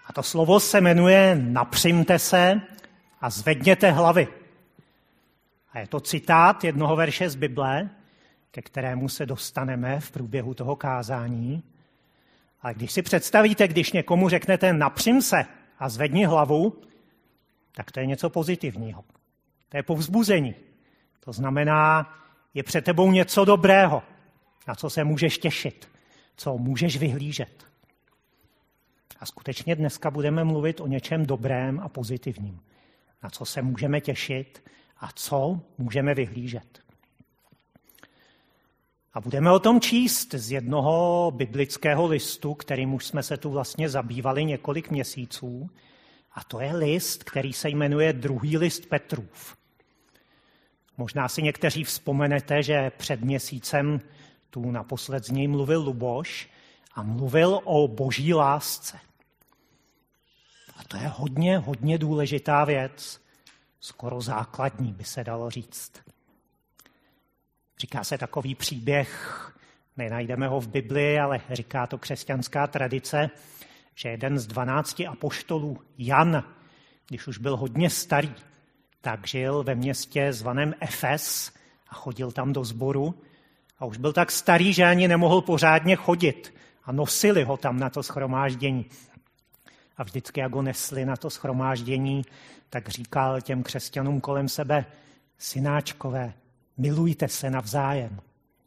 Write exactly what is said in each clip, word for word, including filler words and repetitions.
A to slovo se jmenuje napřimte se a zvedněte hlavy. A je to citát jednoho verše z Bible, ke kterému se dostaneme v průběhu toho kázání. Ale když si představíte, když někomu řeknete napřim se a zvedni hlavu, tak to je něco pozitivního. To je povzbuzení. To znamená, je před tebou něco dobrého, na co se můžeš těšit, co můžeš vyhlížet. A skutečně dneska budeme mluvit o něčem dobrém a pozitivním, na co se můžeme těšit a co můžeme vyhlížet. A budeme o tom číst z jednoho biblického listu, kterým už jsme se tu vlastně zabývali několik měsíců. A to je list, který se jmenuje druhý list Petrův. Možná si někteří vzpomenete, že před měsícem tu naposled z něj mluvil Luboš a mluvil o boží lásce. A to je hodně, hodně důležitá věc, skoro základní, by se dalo říct. Říká se takový příběh, nenajdeme ho v Bibli, ale říká to křesťanská tradice, že jeden z dvanácti apoštolů, Jan, když už byl hodně starý, tak žil ve městě zvaném Efes a chodil tam do sboru. A už byl tak starý, že ani nemohl pořádně chodit. A nosili ho tam na to shromáždění. A vždycky, jak ho nesli na to shromáždění, tak říkal těm křesťanům kolem sebe, synáčkové, milujte se navzájem.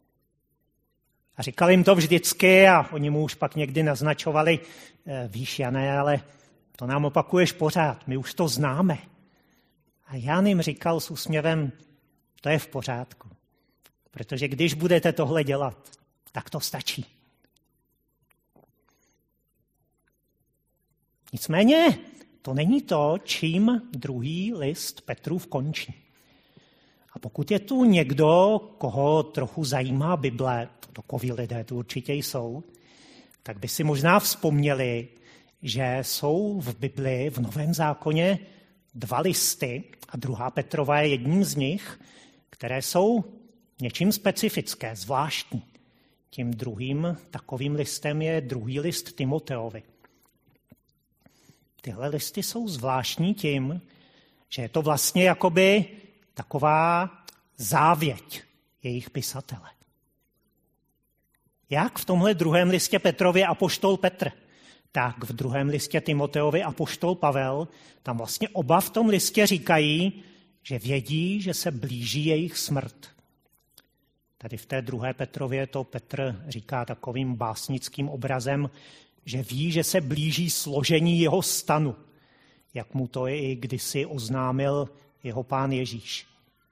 A říkal jim to vždycky a oni mu už pak někdy naznačovali, víš, Jane, ale to nám opakuješ pořád, my už to známe. A Jan jim říkal s úsměvem, to je v pořádku, protože když budete tohle dělat, tak to stačí. Nicméně to není to, čím druhý list Petrův končí. A pokud je tu někdo, koho trochu zajímá Bible, takoví lidé tu určitě jsou, tak by si možná vzpomněli, že jsou v Bibli, v Novém zákoně, dva listy a druhá Petrova je jedním z nich, které jsou něčím specifické, zvláštní. Tím druhým takovým listem je druhý list Timoteovi. Tyhle listy jsou zvláštní tím, že je to vlastně jakoby taková závěť jejich pisatele. Jak v tomhle druhém listě Petrově apoštol Petr, tak v druhém listě Timoteovi apoštol Pavel, tam vlastně oba v tom listě říkají, že vědí, že se blíží jejich smrt. Tady v té druhé Petrově to Petr říká takovým básnickým obrazem, že ví, že se blíží složení jeho stanu, jak mu to i kdysi oznámil jeho pán Ježíš.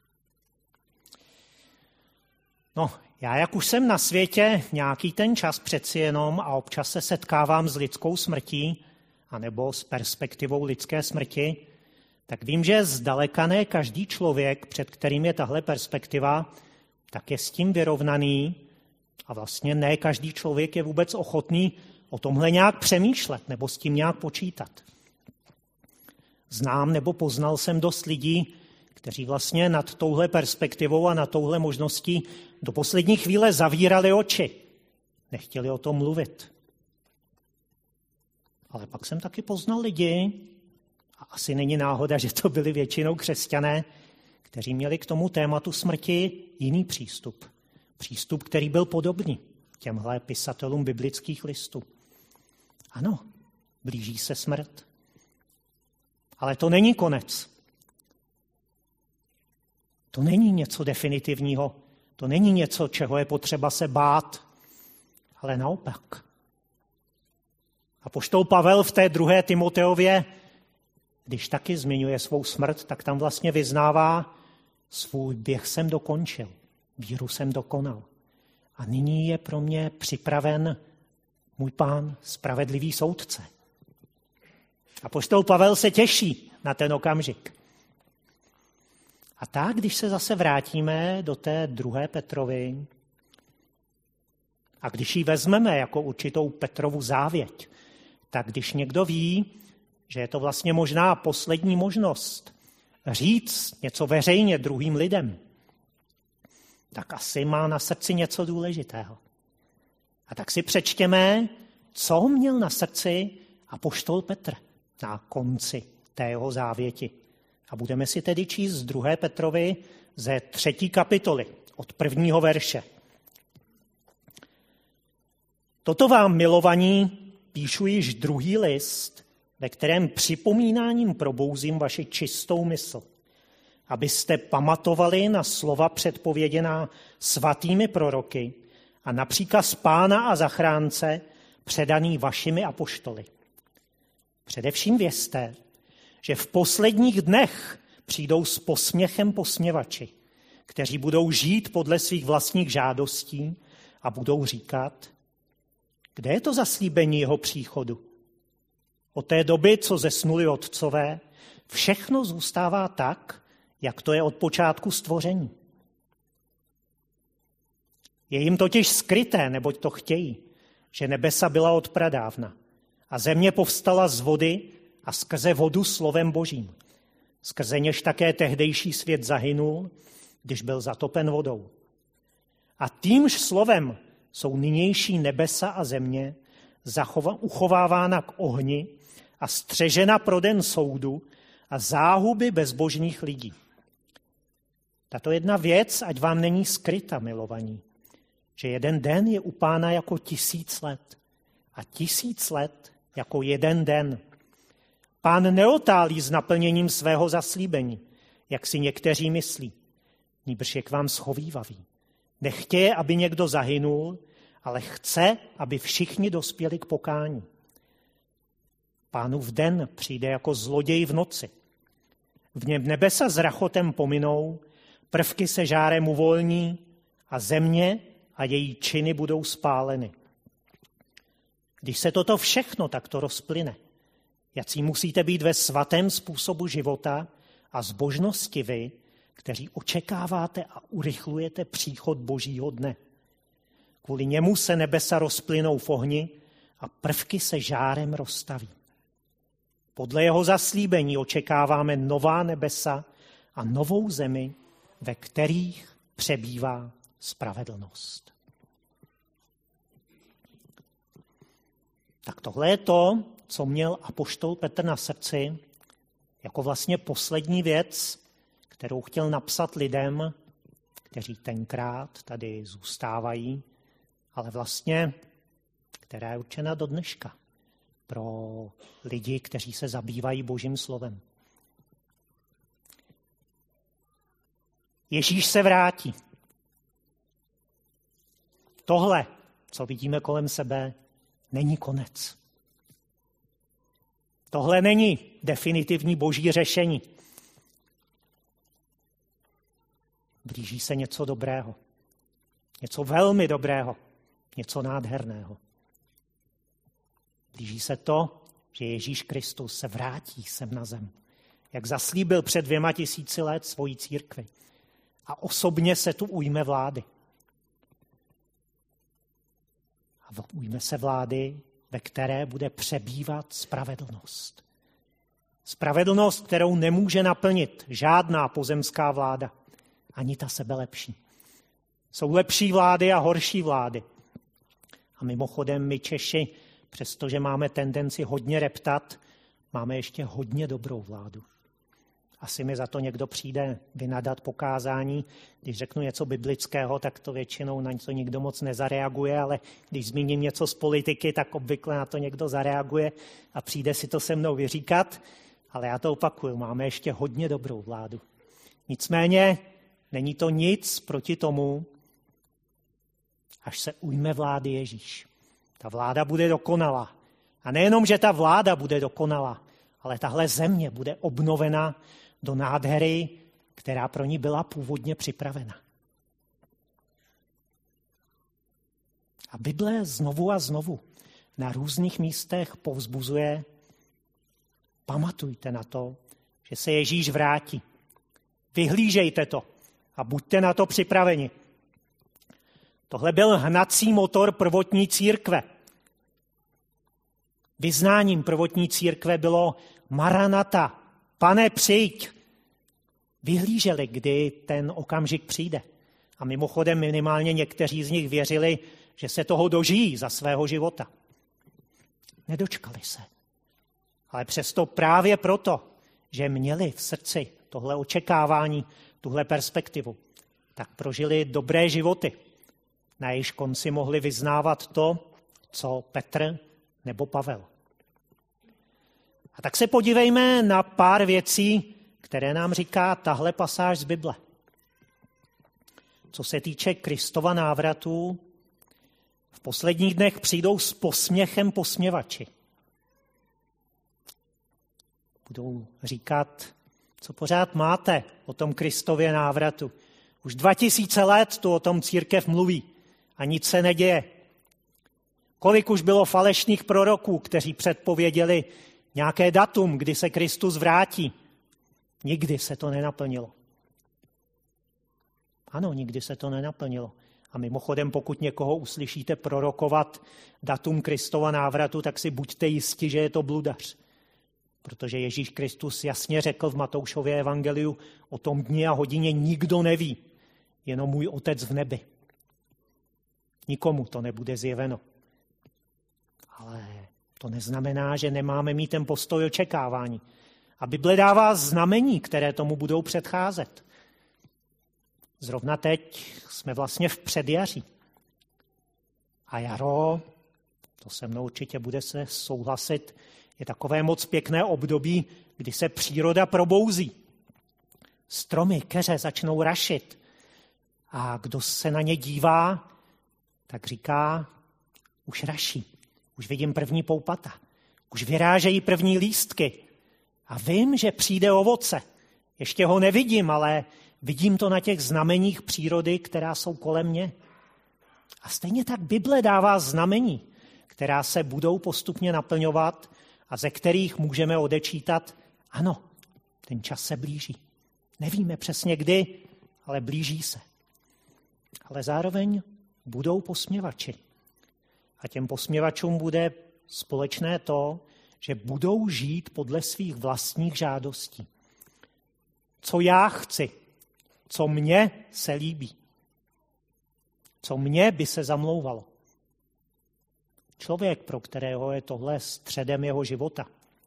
No, já jak už jsem na světě nějaký ten čas přeci jenom a občas se setkávám s lidskou smrtí, anebo s perspektivou lidské smrti, tak vím, že zdaleka ne každý člověk, před kterým je tahle perspektiva, tak je s tím vyrovnaný a vlastně ne každý člověk je vůbec ochotný o tomhle nějak přemýšlet nebo s tím nějak počítat. Znám nebo poznal jsem dost lidí, kteří vlastně nad touhle perspektivou a nad touhle možností do poslední chvíle zavírali oči. Nechtěli o tom mluvit. Ale pak jsem taky poznal lidi, a asi není náhoda, že to byli většinou křesťané, kteří měli k tomu tématu smrti jiný přístup. Přístup, který byl podobný těmhle pisatelům biblických listů. Ano, blíží se smrt. Ale to není konec. To není něco definitivního. To není něco, čeho je potřeba se bát. Ale naopak. Apoštol Pavel v té druhé Timoteově, když taky zmiňuje svou smrt, tak tam vlastně vyznává, svůj běh jsem dokončil, víru jsem dokonal. A nyní je pro mě připraven můj pán, spravedlivý soudce. Apoštol Pavel se těší na ten okamžik. A tak, když se zase vrátíme do té druhé Petrovy a když ji vezmeme jako určitou Petrovu závěť, tak když někdo ví, že je to vlastně možná poslední možnost říct něco veřejně druhým lidem, tak asi má na srdci něco důležitého. A tak si přečtěme, co měl na srdci apoštol Petr na konci té jeho závěti. A budeme si tedy číst z druhé Petrovi ze třetí kapitoly, od prvního verše. Toto vám, milovaní, píšu již druhý list, ve kterém připomínáním probouzím vaši čistou mysl, abyste pamatovali na slova předpověděná svatými proroky a na příkaz Pána a zachránce předaný vašimi apoštoly. Především vězte, že v posledních dnech přijdou s posměchem posměvači, kteří budou žít podle svých vlastních žádostí a budou říkat, kde je to zaslíbení jeho příchodu? Od té doby, co zesnuli otcové, všechno zůstává tak, jak to je od počátku stvoření. Je jim totiž skryté, neboť to chtějí, že nebesa byla od pradávna a země povstala z vody a skrze vodu slovem Božím. Skrze něž také tehdejší svět zahynul, když byl zatopen vodou. A týmž slovem jsou nynější nebesa a země zachova, uchovávána k ohni a střežena pro den soudu a záhuby bezbožných lidí. Tato jedna věc, ať vám není skryta, milovaní, že jeden den je u Pána jako tisíc let a tisíc let jako jeden den. Pán neotálí s naplněním svého zaslíbení, jak si někteří myslí, nýbrž je k vám schovívavý. Nechtěje, aby někdo zahynul, ale chce, aby všichni dospěli k pokání. Pánův den přijde jako zloděj v noci. V něm nebesa s rachotem pominou, prvky se žárem uvolní a země a její činy budou spáleny. Když se toto všechno takto rozplyne, jací musíte být ve svatém způsobu života a zbožnosti vy, kteří očekáváte a urychlujete příchod Božího dne. Kvůli němu se nebesa rozplynou v ohni a prvky se žárem roztaví. Podle jeho zaslíbení očekáváme nová nebesa a novou zemi, ve kterých přebývá spravedlnost. Tak tohle je to, co měl apoštol Petr na srdci, jako vlastně poslední věc, kterou chtěl napsat lidem, kteří tenkrát tady zůstávají, ale vlastně, která je určena do dneška pro lidi, kteří se zabývají Božím slovem. Ježíš se vrátí. Tohle, co vidíme kolem sebe, není konec. Tohle není definitivní boží řešení. Blíží se něco dobrého. Něco velmi dobrého. Něco nádherného. Blíží se to, že Ježíš Kristus se vrátí sem na zem. Jak zaslíbil před dvěma tisíci let svojí církvi. A osobně se tu ujme vlády. A ujme se vlády, ve které bude přebývat spravedlnost. Spravedlnost, kterou nemůže naplnit žádná pozemská vláda, ani ta sebelepší. Jsou lepší vlády a horší vlády. A mimochodem my Češi, přestože máme tendenci hodně reptat, máme ještě hodně dobrou vládu. Asi mi za to někdo přijde vynadat pokázání. Když řeknu něco biblického, tak to většinou na to nikdo moc nezareaguje, ale když zmíním něco z politiky, tak obvykle na to někdo zareaguje a přijde si to se mnou vyříkat. Ale já to opakuju, máme ještě hodně dobrou vládu. Nicméně není to nic proti tomu, až se ujme vlády Ježíš. Ta vláda bude dokonalá. A nejenom, že ta vláda bude dokonalá, ale tahle země bude obnovena do nádhery, která pro ní byla původně připravena. A Bible znovu a znovu na různých místech povzbuzuje, pamatujte na to, že se Ježíš vrátí. Vyhlížejte to a buďte na to připraveni. Tohle byl hnací motor prvotní církve. Vyznáním prvotní církve bylo Maranata, Pane, přijď. Vyhlíželi, kdy ten okamžik přijde. A mimochodem minimálně někteří z nich věřili, že se toho dožijí za svého života. Nedočkali se. Ale přesto právě proto, že měli v srdci tohle očekávání, tuhle perspektivu, tak prožili dobré životy, na jejichž konci mohli vyznávat to, co Petr nebo Pavel. A tak se podívejme na pár věcí, které nám říká tahle pasáž z Bible. Co se týče Kristova návratu, v posledních dnech přijdou s posměchem posměvači. Budou říkat, co pořád máte o tom Kristově návratu. Už dva tisíce let tu o tom církev mluví a nic se neděje. Kolik už bylo falešných proroků, kteří předpověděli nějaké datum, kdy se Kristus vrátí. Nikdy se to nenaplnilo. Ano, nikdy se to nenaplnilo. A mimochodem, pokud někoho uslyšíte prorokovat datum Kristova návratu, tak si buďte jisti, že je to bludař. Protože Ježíš Kristus jasně řekl v Matoušově evangeliu, o tom dni a hodině nikdo neví, jenom můj Otec v nebi. Nikomu to nebude zjeveno. Ale to neznamená, že nemáme mít ten postoj očekávání. A Bible dává znamení, které tomu budou předcházet. Zrovna teď jsme vlastně v předjaří. A jaro, to se mnou určitě bude se souhlasit, je takové moc pěkné období, kdy se příroda probouzí. Stromy, keře začnou rašit. A kdo se na ně dívá, tak říká, už raší. Už vidím první poupata. Už vyrážejí první lístky. A vím, že přijde ovoce. Ještě ho nevidím, ale vidím to na těch znameních přírody, která jsou kolem mě. A stejně tak Bible dává znamení, která se budou postupně naplňovat a ze kterých můžeme odečítat, ano, ten čas se blíží. Nevíme přesně kdy, ale blíží se. Ale zároveň budou posměvači. A těm posměvačům bude společné to, že budou žít podle svých vlastních žádostí. Co já chci, co mně se líbí, co mně by se zamlouvalo. Člověk, pro kterého je tohle středem jeho života.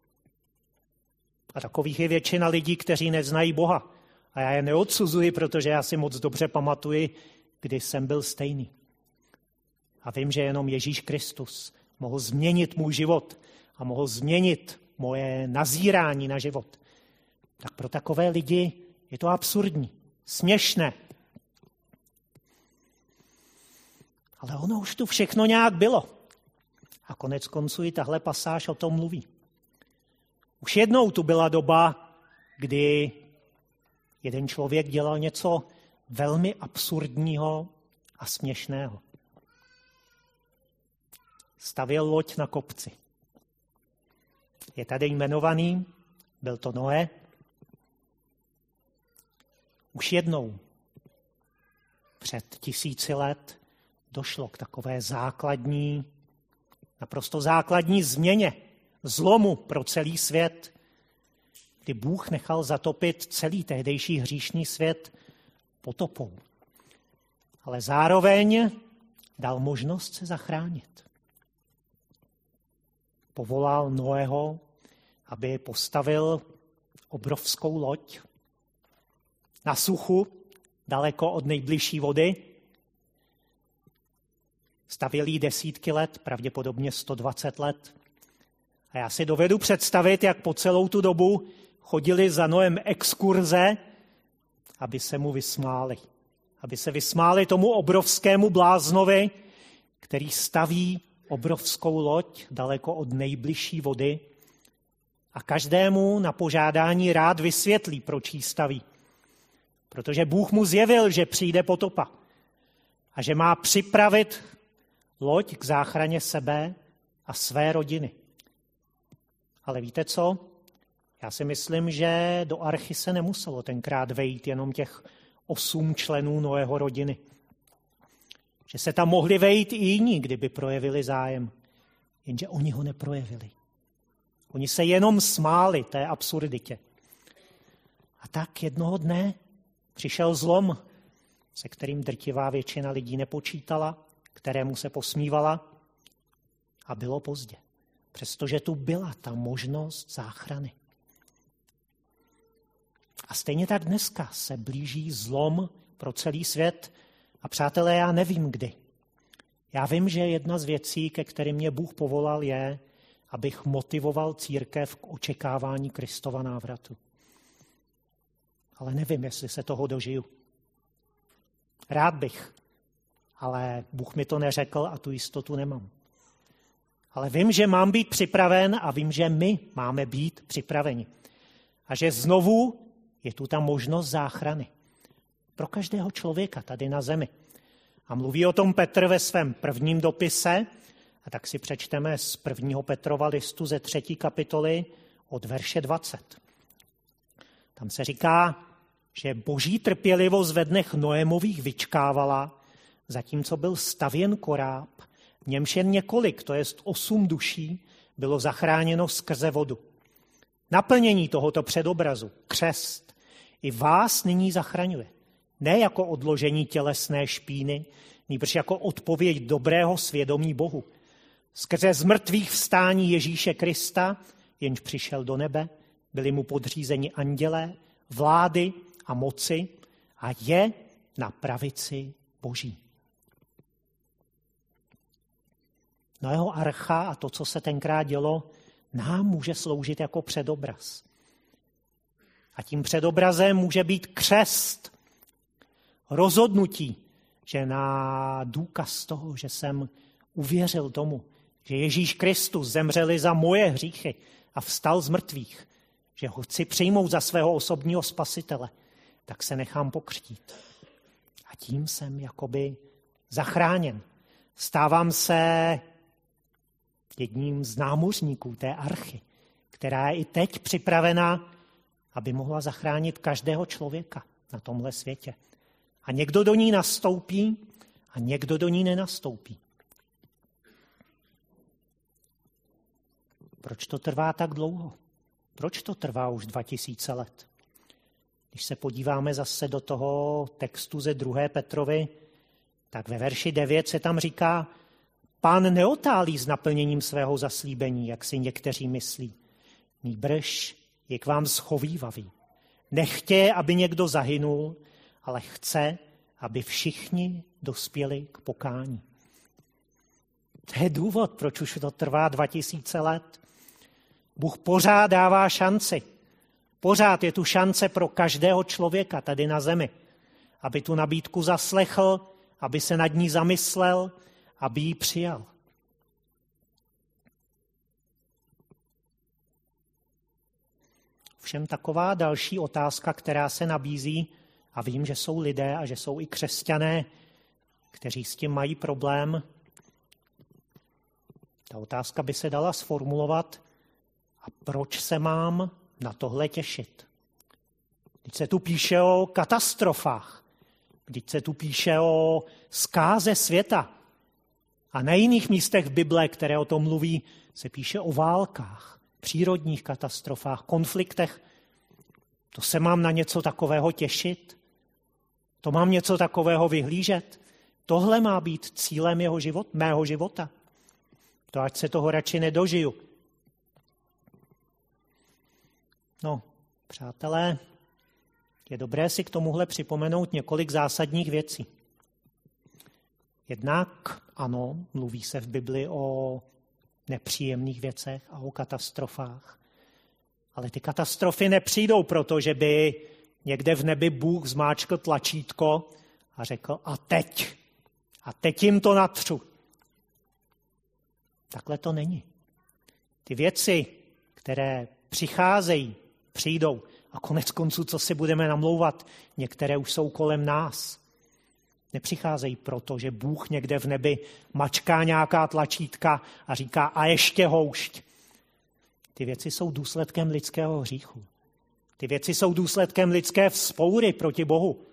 A takových je většina lidí, kteří neznají Boha. A já je neodsuzuji, protože já si moc dobře pamatuji, kdy jsem byl stejný. A vím, že jenom Ježíš Kristus mohl změnit můj život a mohl změnit moje nazírání na život. Tak pro takové lidi je to absurdní, směšné. Ale ono už tu všechno nějak bylo. A konec konců i tahle pasáž o tom mluví. Už jednou tu byla doba, kdy jeden člověk dělal něco velmi absurdního a směšného. Stavěl loď na kopci. Je tady jmenovaný, byl to Noé. Už jednou před tisíci let došlo k takové základní, naprosto základní změně, zlomu pro celý svět, kdy Bůh nechal zatopit celý tehdejší hříšný svět potopou. Ale zároveň dal možnost se zachránit. Povolal Noého, aby postavil obrovskou loď na suchu, daleko od nejbližší vody. Stavěl jí desítky let, pravděpodobně sto dvacet let. A já si dovedu představit, jak po celou tu dobu chodili za Noem exkurze, aby se mu vysmáli. Aby se vysmáli tomu obrovskému bláznovi, který staví obrovskou loď daleko od nejbližší vody a každému na požádání rád vysvětlí, proč ji staví. Protože Bůh mu zjevil, že přijde potopa a že má připravit loď k záchraně sebe a své rodiny. Ale víte co? Já si myslím, že do archy se nemuselo tenkrát vejít jenom těch osm členů Noého rodiny. Že se tam mohli vejít i jiní, kdyby projevili zájem. Jenže oni ho neprojevili. Oni se jenom smáli té absurditě. A tak jednoho dne přišel zlom, se kterým drtivá většina lidí nepočítala, kterému se posmívala a bylo pozdě. Přestože tu byla ta možnost záchrany. A stejně tak dneska se blíží zlom pro celý svět a přátelé, já nevím kdy. Já vím, že jedna z věcí, ke kterým mě Bůh povolal, je, abych motivoval církev k očekávání Kristova návratu. Ale nevím, jestli se toho dožiju. Rád bych, ale Bůh mi to neřekl a tu jistotu nemám. Ale vím, že mám být připraven a vím, že my máme být připraveni. A že znovu je tu ta možnost záchrany. Pro každého člověka tady na zemi. A mluví o tom Petr ve svém prvním dopise, a tak si přečteme z prvního Petrova listu ze třetí kapitoly od verše dvacet. Tam se říká, že boží trpělivost ve dnech Noémových vyčkávala, zatímco byl stavěn koráb, v němž jen několik, to jest osm duší, bylo zachráněno skrze vodu. Naplnění tohoto předobrazu, křest, i vás nyní zachraňuje. Ne jako odložení tělesné špíny, nýbrž jako odpověď dobrého svědomí Bohu. Skrze z mrtvých vstání Ježíše Krista, jenž přišel do nebe, byli mu podřízeni andělé, vlády a moci a je na pravici Boží. Noého archa a to, co se tenkrát dělo, nám může sloužit jako předobraz. A tím předobrazem může být křest, rozhodnutí, že na důkaz toho, že jsem uvěřil tomu, že Ježíš Kristus zemřeli za moje hříchy a vstal z mrtvých, že ho chci přijmout za svého osobního spasitele, tak se nechám pokřtít. A tím jsem jakoby zachráněn. Stávám se jedním z námořníků té archy, která je i teď připravena, aby mohla zachránit každého člověka na tomhle světě. A někdo do ní nastoupí a někdo do ní nenastoupí. Proč to trvá tak dlouho? Proč to trvá už dva tisíce let? Když se podíváme zase do toho textu ze druhé Petrovy, tak ve verši devět se tam říká, Pán neotálí s naplněním svého zaslíbení, jak si někteří myslí. Nýbrž je k vám schovívavý. Nechtěje, aby někdo zahynul, ale chce, aby všichni dospěli k pokání. To je důvod, proč už to trvá dva tisíce let. Bůh pořád dává šanci. Pořád je tu šance pro každého člověka tady na zemi, aby tu nabídku zaslechl, aby se nad ní zamyslel, aby ji přijal. Všem taková další otázka, která se nabízí, a vím, že jsou lidé a že jsou i křesťané, kteří s tím mají problém. Ta otázka by se dala sformulovat, a proč se mám na tohle těšit? Když se tu píše o katastrofách, když se tu píše o zkáze světa a na jiných místech v Bible, které o tom mluví, se píše o válkách, přírodních katastrofách, konfliktech. To se mám na něco takového těšit? To mám něco takového vyhlížet? Tohle má být cílem jeho život, mého života? To ať se toho radši nedožiju. No, přátelé, je dobré si k tomuhle připomenout několik zásadních věcí. Jednak, ano, mluví se v Bibli o nepříjemných věcech a o katastrofách. Ale ty katastrofy nepřijdou proto, že by někde v nebi Bůh zmáčkl tlačítko a řekl, a teď, a teď jim to natřu. Takhle to není. Ty věci, které přicházejí, přijdou. A konec konců, co si budeme namlouvat, některé už jsou kolem nás. Nepřicházejí proto, že Bůh někde v nebi mačká nějaká tlačítka a říká a ještě houšť. Ty věci jsou důsledkem lidského hříchu. Ty věci jsou důsledkem lidské vzpoury proti Bohu.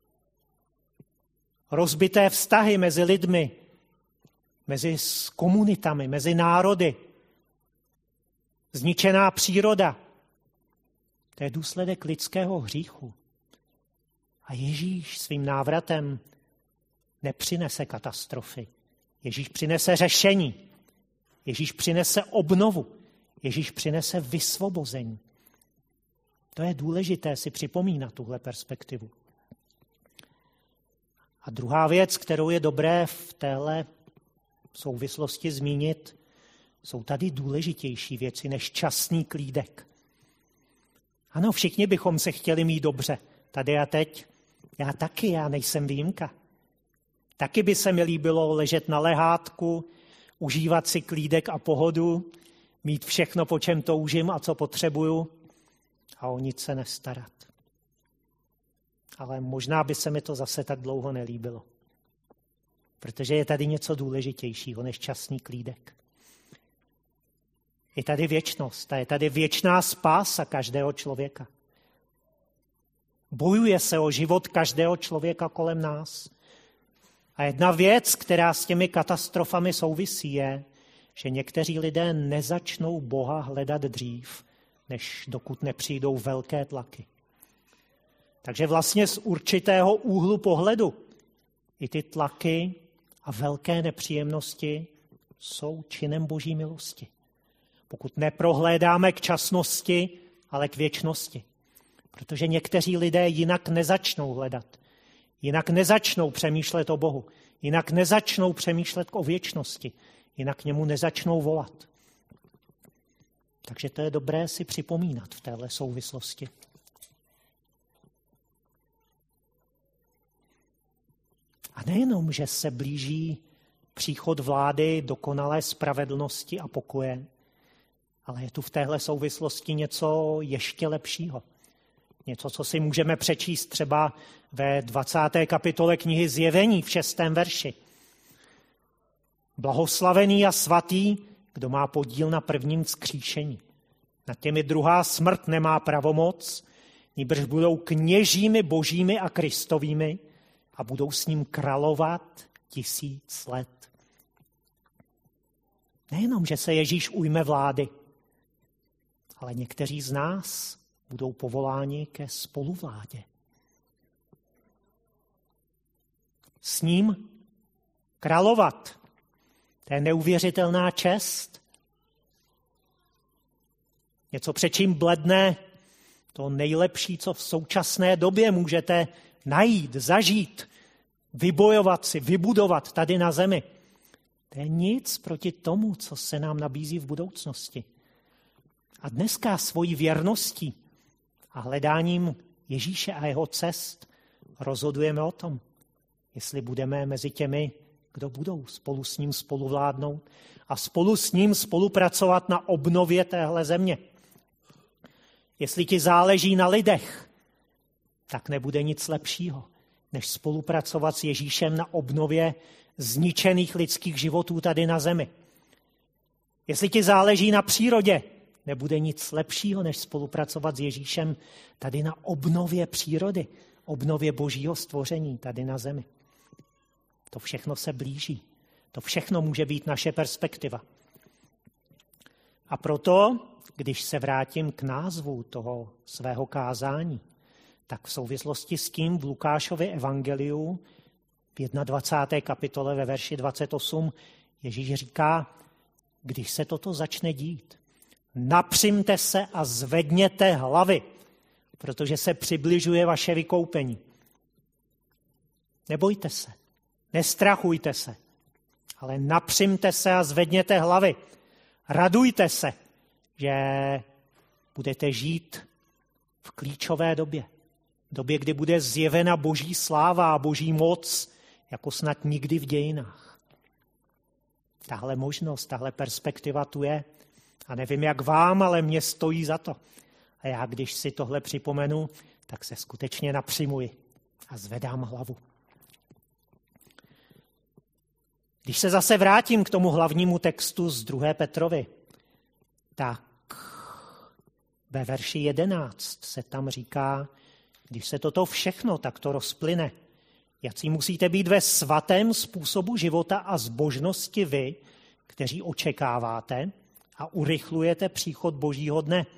Rozbité vztahy mezi lidmi, mezi komunitami, mezi národy. Zničená příroda. To je důsledek lidského hříchu. A Ježíš svým návratem nepřinese katastrofy. Ježíš přinese řešení. Ježíš přinese obnovu. Ježíš přinese vysvobození. To je důležité si připomínat tuhle perspektivu. A druhá věc, kterou je dobré v téhle souvislosti zmínit, jsou tady důležitější věci než časný klídek. Ano, všichni bychom se chtěli mít dobře. Tady a teď. Já taky, já nejsem výjimka. Taky by se mi líbilo ležet na lehátku, užívat si klídek a pohodu, mít všechno, po čem toužím a co potřebuju a o nic se nestarat. Ale možná by se mi to zase tak dlouho nelíbilo. Protože je tady něco důležitějšího než časný klídek. Je tady věčnost a je tady věčná spása každého člověka. Bojuje se o život každého člověka kolem nás. A jedna věc, která s těmi katastrofami souvisí, je, že někteří lidé nezačnou Boha hledat dřív, než dokud nepřijdou velké tlaky. Takže vlastně z určitého úhlu pohledu i ty tlaky a velké nepříjemnosti jsou činem Boží milosti. Pokud neprohlédáme k časnosti, ale k věčnosti. Protože někteří lidé jinak nezačnou hledat. Jinak nezačnou přemýšlet o Bohu. Jinak nezačnou přemýšlet o věčnosti. Jinak k němu nezačnou volat. Takže to je dobré si připomínat v téhle souvislosti. A nejenom, že se blíží příchod vlády dokonalé spravedlnosti a pokoje, ale je tu v téhle souvislosti něco ještě lepšího. Něco, co si můžeme přečíst třeba ve dvacáté kapitole knihy Zjevení v šestém verši. Blahoslavený a svatý, kdo má podíl na prvním vzkříšení. Nad těmi druhá smrt nemá pravomoc, nýbrž budou kněžími božími a kristovými a budou s ním královat tisíc let. Nejenom, že se Ježíš ujme vlády, ale někteří z nás budou povoláni ke spoluvládě. S ním královat. To je neuvěřitelná čest. Něco, před čím bledne to nejlepší, co v současné době můžete najít, zažít, vybojovat si, vybudovat tady na zemi. To je nic proti tomu, co se nám nabízí v budoucnosti. A dneska svojí věrností a hledáním Ježíše a jeho cest rozhodujeme o tom, jestli budeme mezi těmi, kdo budou spolu s ním spoluvládnout a spolu s ním spolupracovat na obnově téhle země. Jestli ti záleží na lidech, tak nebude nic lepšího, než spolupracovat s Ježíšem na obnově zničených lidských životů tady na zemi. Jestli ti záleží na přírodě, nebude nic lepšího, než spolupracovat s Ježíšem tady na obnově přírody, obnově božího stvoření tady na zemi. To všechno se blíží. To všechno může být naše perspektiva. A proto, když se vrátím k názvu toho svého kázání, tak v souvislosti s tím v Lukášově evangeliu v dvacáté první kapitole ve verši dvacet osm Ježíš říká, když se toto začne dít, napřimte se a zvedněte hlavy, protože se přibližuje vaše vykoupení. Nebojte se, nestrachujte se, ale napřimte se a zvedněte hlavy. Radujte se, že budete žít v klíčové době. Době, kdy bude zjevena boží sláva a boží moc, jako snad nikdy v dějinách. Tahle možnost, tahle perspektiva tu je. A nevím, jak vám, ale mě stojí za to. A já, když si tohle připomenu, tak se skutečně napřimuji a zvedám hlavu. Když se zase vrátím k tomu hlavnímu textu z druhé Petrovy, tak ve verši jedenáct se tam říká, když se toto všechno takto rozplyne, jací musíte být ve svatém způsobu života a zbožnosti vy, kteří očekáváte a urychlujete příchod božího dne.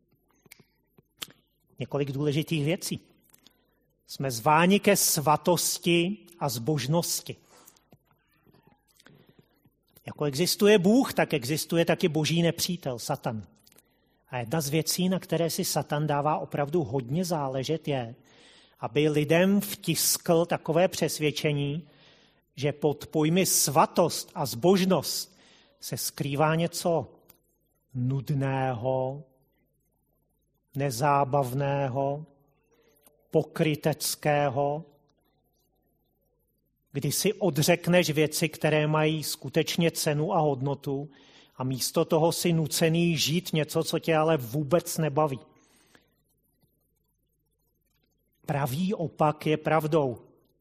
Několik důležitých věcí. Jsme zváni ke svatosti a zbožnosti. Jako existuje Bůh, tak existuje taky boží nepřítel, Satan. A jedna z věcí, na které si Satan dává opravdu hodně záležet, je, aby lidem vtiskl takové přesvědčení, že pod pojmy svatost a zbožnost se skrývá něco nudného, nezábavného, pokryteckého, kdy si odřekneš věci, které mají skutečně cenu a hodnotu a místo toho si nucený žít něco, co tě ale vůbec nebaví. Pravý opak je pravdou.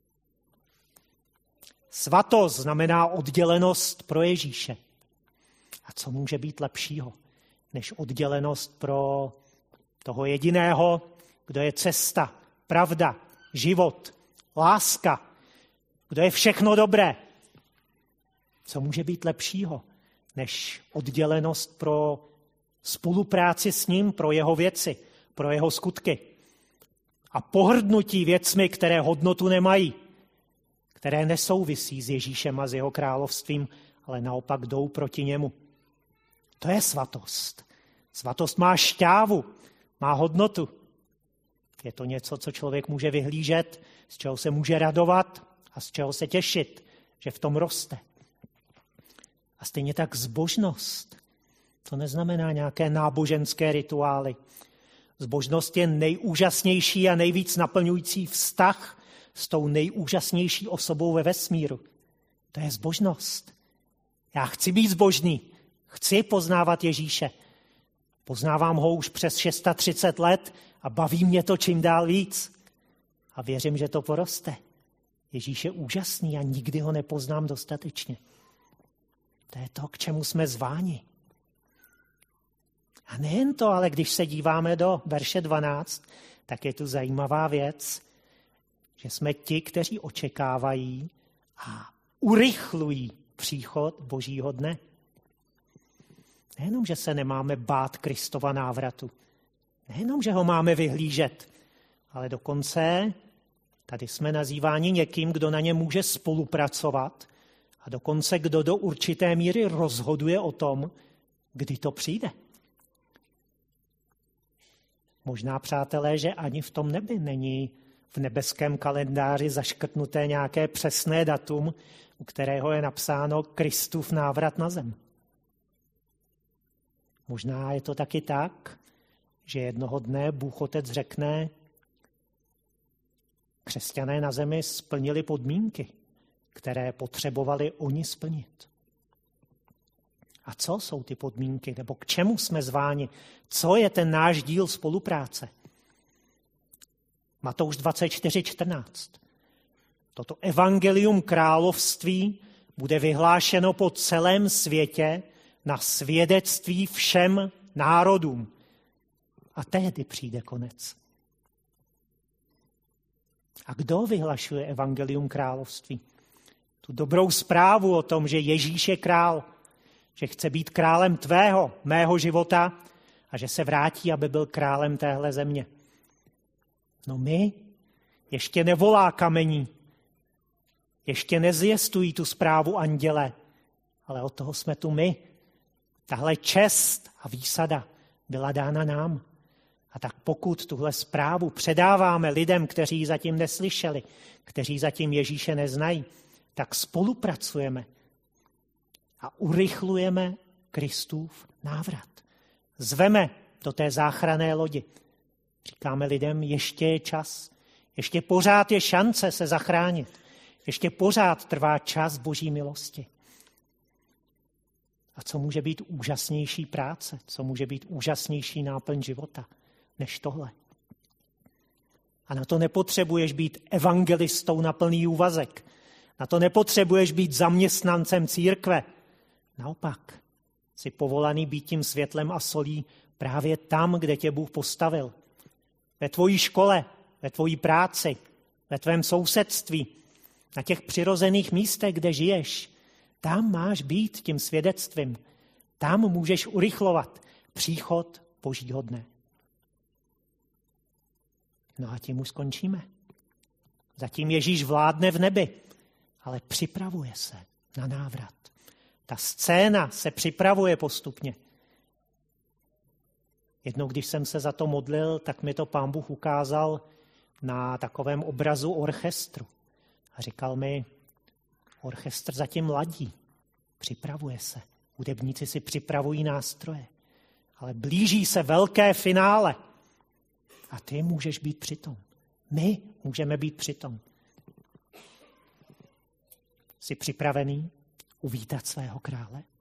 Svatost znamená oddělenost pro Ježíše. A co může být lepšího, než oddělenost pro toho jediného, kdo je cesta, pravda, život, láska, kdo je všechno dobré. Co může být lepšího, než oddělenost pro spolupráci s ním, pro jeho věci, pro jeho skutky a pohrdnutí věcmi, které hodnotu nemají, které nesouvisí s Ježíšem a s jeho královstvím, ale naopak jdou proti němu. To je svatost. Svatost má šťávu, má hodnotu. Je to něco, co člověk může vyhlížet, z čeho se může radovat a z čeho se těšit, že v tom roste. A stejně tak zbožnost. To neznamená nějaké náboženské rituály. Zbožnost je nejúžasnější a nejvíc naplňující vztah s tou nejúžasnější osobou ve vesmíru. To je zbožnost. Já chci být zbožný. Chci poznávat Ježíše. Poznávám ho už přes třicet šest let a baví mě to čím dál víc. A věřím, že to poroste. Ježíš je úžasný a nikdy ho nepoznám dostatečně. To je to, k čemu jsme zváni. A nejen to, ale když se díváme do verše dvanáct, tak je tu zajímavá věc, že jsme ti, kteří očekávají a urychlují příchod Božího dne. Nejenom, že se nemáme bát Kristova návratu, nejenom, že ho máme vyhlížet, ale dokonce tady jsme nazýváni někým, kdo na ně může spolupracovat a dokonce kdo do určité míry rozhoduje o tom, kdy to přijde. Možná, přátelé, že ani v tom nebi není v nebeském kalendáři zaškrtnuté nějaké přesné datum, u kterého je napsáno Kristův návrat na zem. Možná je to taky tak, že jednoho dne Bůh Otec řekne, křesťané na zemi splnili podmínky, které potřebovali oni splnit. A co jsou ty podmínky, nebo k čemu jsme zváni? Co je ten náš díl spolupráce? Matouš dvacet čtyři čtrnáct. Toto evangelium království bude vyhlášeno po celém světě na svědectví všem národům. A tehdy přijde konec. A kdo vyhlašuje evangelium království? Tu dobrou zprávu o tom, že Ježíš je král, že chce být králem tvého, mého života a že se vrátí, aby byl králem téhle země. No my ještě nevolá kamení, ještě nezvěstují tu zprávu anděle, ale od toho jsme tu my. Tahle čest a výsada byla dána nám. A tak pokud tuhle zprávu předáváme lidem, kteří ji zatím neslyšeli, kteří zatím Ježíše neznají, tak spolupracujeme a urychlujeme Kristův návrat. Zveme do té záchranné lodi. Říkáme lidem, ještě je čas, ještě pořád je šance se zachránit, ještě pořád trvá čas Boží milosti. A co může být úžasnější práce, co může být úžasnější náplň života, než tohle. A na to nepotřebuješ být evangelistou na plný úvazek. Na to nepotřebuješ být zaměstnancem církve. Naopak, jsi povolaný být tím světlem a solí právě tam, kde tě Bůh postavil. Ve tvojí škole, ve tvojí práci, ve tvém sousedství, na těch přirozených místech, kde žiješ. Tam máš být tím svědectvím. Tam můžeš urychlovat příchod Božího dne. No a tím už skončíme. Zatím Ježíš vládne v nebi, ale připravuje se na návrat. Ta scéna se připravuje postupně. Jednou, když jsem se za to modlil, tak mi to Pán Bůh ukázal na takovém obrazu orchestru. A říkal mi, orchestr zatím ladí, připravuje se. Hudebníci si připravují nástroje. Ale blíží se velké finále. A ty můžeš být přitom. My můžeme být přitom. Jsi připravený uvítat svého krále?